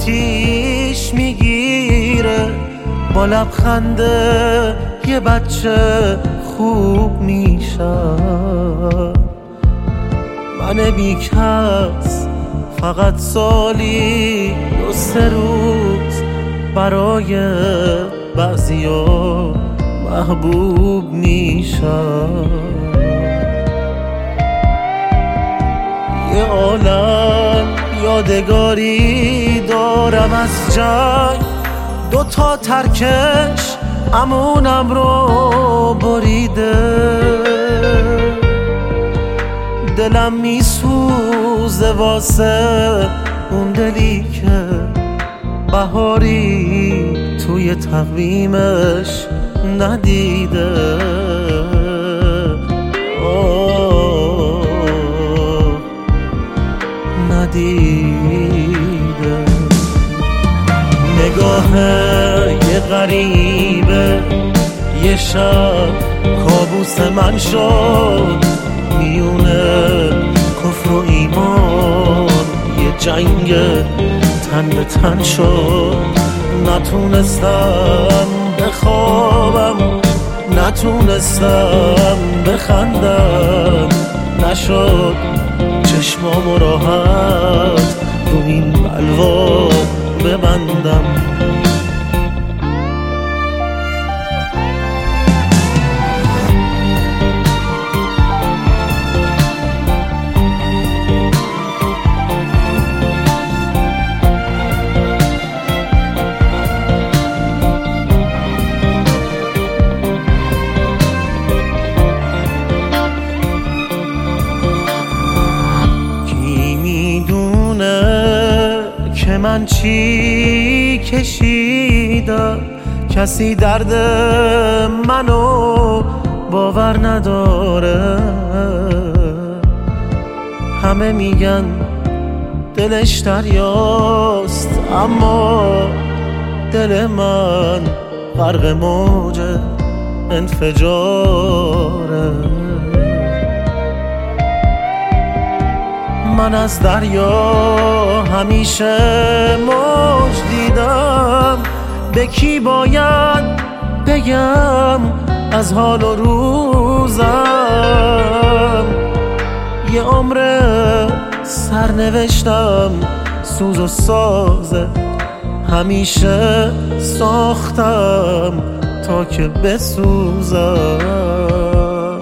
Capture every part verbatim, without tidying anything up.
آتیش میگیره، با لبخنده یه بچه خوب میشم. من بیکس فقط سالی دو سه روز برای بعضیا محبوب میشم. یه عالم یادگاری دارم از جنگ، دو تا ترکش امونم رو بریده. دلم میسوزه واسه اون دلی که بهاری توی تقویمش ندیده. آه ندیده. نگاه یه غریبه یه شب کابوس من شد، میونه کفر و ایمان یه جنگ تن به تن شد. نتونستم بخوابم، نتونستم بخندم، نشد چشمامو راحت رو این بلوا ببندم. که من چی کشیدم، کسی درد منو باور نداره. همه میگن دلش دریاست، اما دل من غرق موج انفجاره. من از دریا همیشه موج دیدم، به کی باید بگم از حال و روزم. یه عمر سرنوشتم سوز و سازه، همیشه ساختم تا که بسوزم.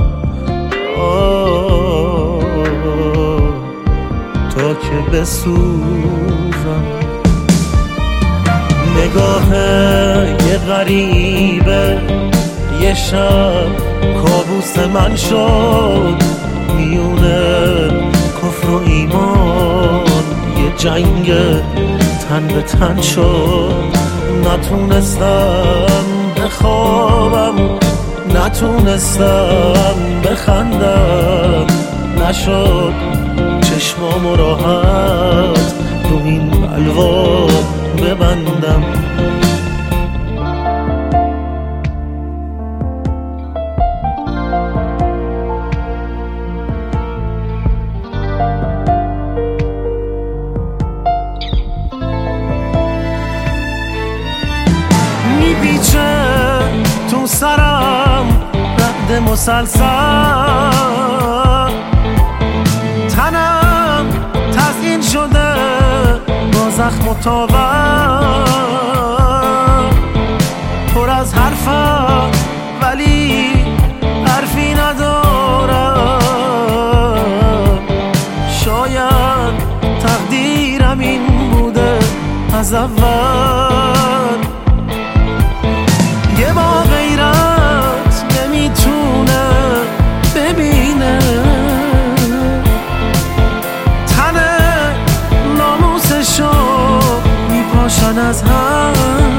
تا که بسوزم. نگاه یه غریبه یه شب کابوس من شد، میونه کفر و ایمان یه جنگ تن به تن شد. نتونستم بخوابم، نتونستم بخندم، نشد چشمامو راحت رو این بلوا ببندم. میپیچه تو سرم رد مسلسل، تنم تزیین شده با زخم و تاور. پر از حرفم ولی حرفی ندارم. شاید تقدیرم این بوده از اول. یه با غیرت نمیتونه ببینه میپاشن از هم.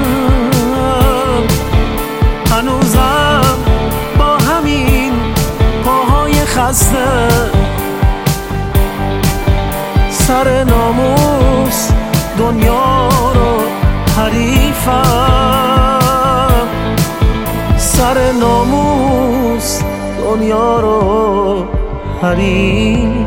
هنوزم با همین پاهای خسته سر ناموس دنیا رو حریفم. سر ناموس دنیا رو حریفم.